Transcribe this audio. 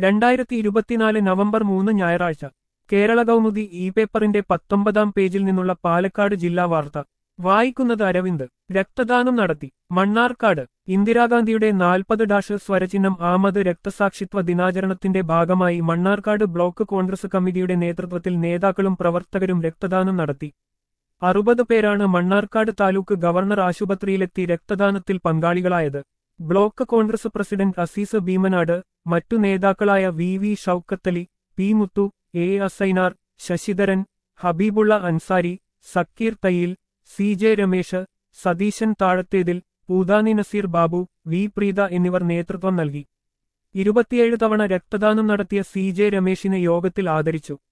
2024 November 3 ഞായറാഴ്ച Kerala Kaumudi E പേപ്പറിന്റെ 19-ാം പേജിൽ നിന്നുള്ള പാലക്കാട് ജില്ലാ വാർത്ത വായിക്കുന്നത് അരവിന്ദ്. രക്തദാനം നടത്തി മണ്ണാർക്കാട്. ഇന്ദിരാഗാന്ധിയുടെ 40 സ്വരചിഹ്നം ആമത് രക്തസാക്ഷിത്വ ദിനാചരണത്തിന്റെ ഭാഗമായി മണ്ണാർക്കാട് ബ്ലോക്ക് കോൺഗ്രസ് കമ്മിറ്റിയുടെ നേതൃത്വത്തിൽ നേതാക്കളും പ്രവർത്തകരും രക്തദാനം നടത്തി. 60 പേരാണ് മണ്ണാർക്കാട് താലൂക്ക് ഗവർണർ ആശുപത്രിയിലെത്തി രക്തദാനത്തിൽ പങ്കാളികളായത്. ബ്ലോക്ക് കോൺഗ്രസ് പ്രസിഡന്റ് അസീസ് ഭീമനാട്, മറ്റു നേതാക്കളായ V Shoukathali, P Muthu, A Asainar, Sasidharan, Habibulla Ansari, Sakeer Thayyil, C J Ramesh, Satheesan Thazhathethil, Poothani Naseer Babu, V Preetha എന്നിവർ നേതൃത്വം നൽകി. 27 തവണ രക്തദാനം നടത്തിയ സി ജെ രമേശിനെ യോഗത്തിൽ ആദരിച്ചു.